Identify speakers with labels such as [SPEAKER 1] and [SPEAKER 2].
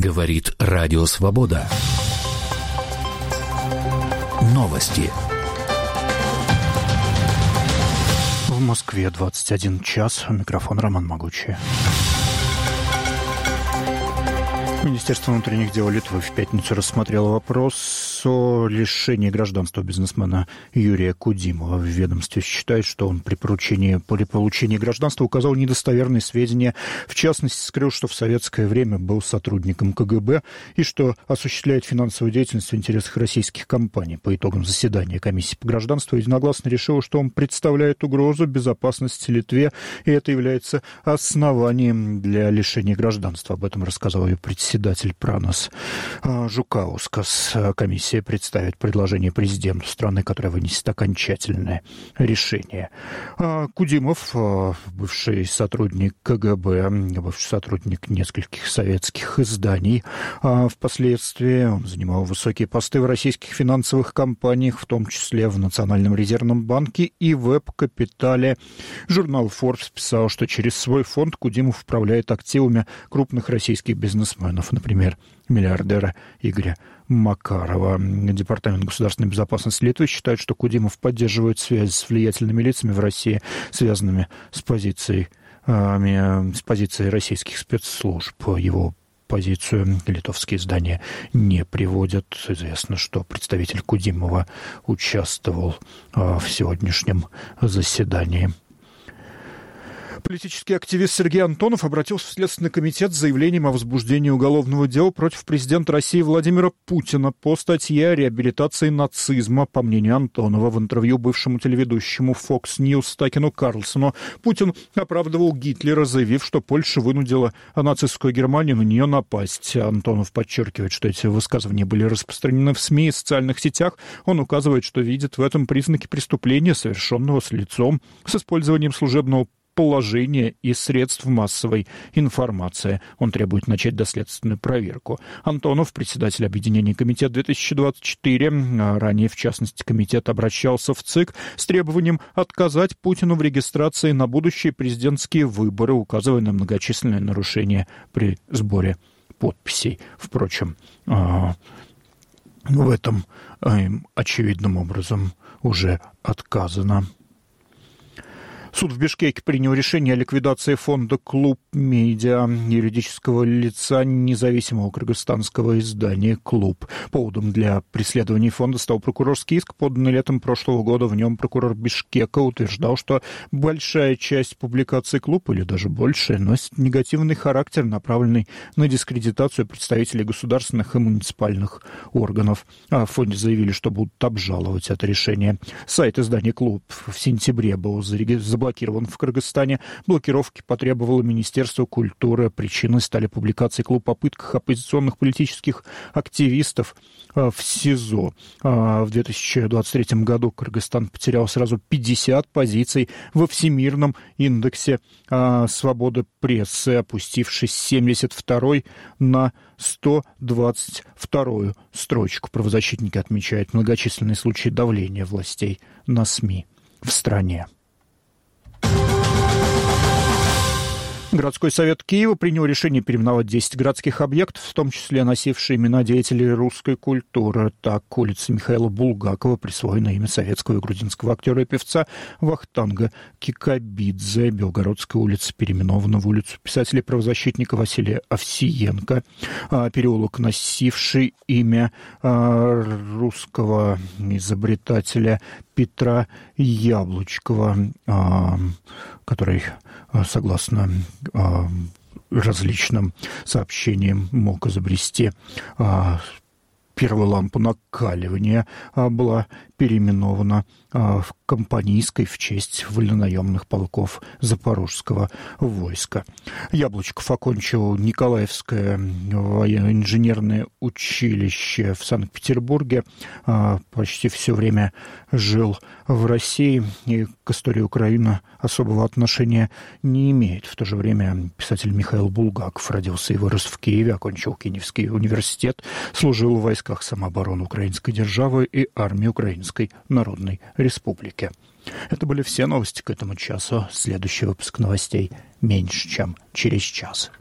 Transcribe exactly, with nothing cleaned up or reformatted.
[SPEAKER 1] Говорит Радио Свобода. Новости.
[SPEAKER 2] В Москве двадцать один час. Микрофон Роман Могучий. Министерство внутренних дел Литвы в пятницу рассмотрело вопрос о лишении гражданства бизнесмена Юрия Кудимова. В ведомстве считают, что он при поручении, при получении гражданства указал недостоверные сведения. В частности, скрыл, что в советское время был сотрудником ка гэ бэ и что осуществляет финансовую деятельность в интересах российских компаний. По итогам заседания комиссии по гражданству единогласно решила, что он представляет угрозу безопасности Литве, и это является основанием для лишения гражданства. Об этом рассказал ее председатель. Председатель Пранас Жукаускас. Комиссия представит предложение президенту страны, которое вынесет окончательное решение. Кудимов, бывший сотрудник ка гэ бэ, бывший сотрудник нескольких советских изданий. Впоследствии он занимал высокие посты в российских финансовых компаниях, в том числе в Национальном резервном банке и Веб-Капитале. Журнал Forbes писал, что через свой фонд Кудимов управляет активами крупных российских бизнесменов, например, миллиардера Игоря Макарова. Департамент государственной безопасности Литвы считает, что Кудимов поддерживает связи с влиятельными лицами в России, связанными с позицией, с позицией российских спецслужб. Его позицию литовские издания не приводят. Известно, что представитель Кудимова участвовал в сегодняшнем заседании. Политический активист Сергей Антонов обратился в Следственный комитет с заявлением о возбуждении уголовного дела против президента России Владимира Путина по статье о реабилитации нацизма. По мнению Антонова, в интервью бывшему телеведущему Fox News Такину Карлсону Путин оправдывал Гитлера, заявив, что Польша вынудила нацистскую Германию на нее напасть. Антонов подчеркивает, что эти высказывания были распространены в СМИ и социальных сетях. Он указывает, что видит в этом признаки преступления, совершенного с лицом, с использованием служебного положения и средств массовой информации. Он требует начать доследственную проверку. Антонов, председатель объединения «Комитет две тысячи двадцать четыре», ранее, в частности, комитет обращался в ЦИК с требованием отказать Путину в регистрации на будущие президентские выборы, указывая на многочисленные нарушения при сборе подписей. Впрочем, в этом очевидным образом уже отказано. Суд в Бишкеке принял решение о ликвидации фонда «Клуб Медиа», юридического лица независимого кыргызстанского издания «Клуб». Поводом для преследования фонда стал прокурорский иск, поданный летом прошлого года. В нем прокурор Бишкека утверждал, что большая часть публикаций «Клуб», или даже большая, носит негативный характер, направленный на дискредитацию представителей государственных и муниципальных органов. А в фонде заявили, что будут обжаловать это решение. Сайт издания «Клуб» в сентябре был зарегистрирован блокирован в Кыргызстане. Блокировки потребовало Министерство культуры. Причиной стали публикации «Клуб» о попытках оппозиционных политических активистов в СИЗО. В две тысячи двадцать третьем году Кыргызстан потерял сразу пятьдесят позиций во Всемирном индексе свободы прессы, опустившись с семьдесят второй на сто двадцать вторую строчку. Правозащитники отмечают многочисленные случаи давления властей на СМИ в стране. Городской совет Киева принял решение переименовать десять городских объектов, в том числе носившие имена деятелей русской культуры. Так, улица Михаила Булгакова присвоена имя советского и грузинского актера и певца Вахтанга Кикабидзе. Белгородская улица переименована в улицу писателя и правозащитника Василия Овсиенко. Переулок, носивший имя русского изобретателя Петра Яблочкова, который, согласно различным сообщениям, мог изобрести первую лампу накаливания, была переименована в Компанийской в честь вольнонаемных полков Запорожского войска. Яблочков окончил Николаевское военно-инженерное училище в Санкт-Петербурге. Почти все время жил в России и к истории Украины особого отношения не имеет. В то же время писатель Михаил Булгаков родился и вырос в Киеве, окончил Киевский университет, служил в войсках самообороны Украинской державы и армии Украинской Народной Республики. Это были все новости к этому часу. Следующий выпуск новостей меньше, чем через час.